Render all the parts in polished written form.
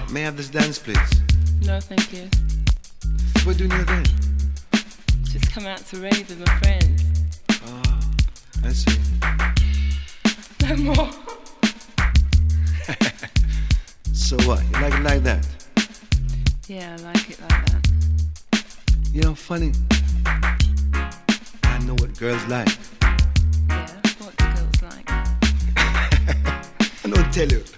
May I have this dance, please? No, thank you. What do you do then? Just come out to rave with my friends. Oh, I see. No more. So what? You like it like that? Yeah, I like it like that. You know, funny. I know what girls like. Yeah, what do girls like? I don't tell you.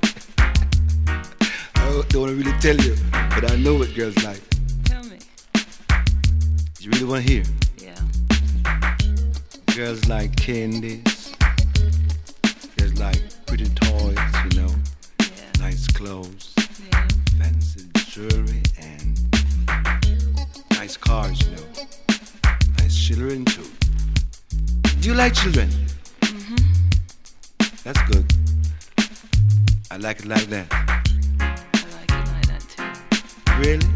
I don't want to really tell you, but I know what girls like. Tell me. You really want to hear? Yeah. Girls like candies. Girls like pretty toys, you know. Yeah. Nice clothes. Yeah. Fancy jewelry and nice cars, you know. Nice children too. Do you like children? Mhm. That's good. I like it like that. I like it like that too. Really?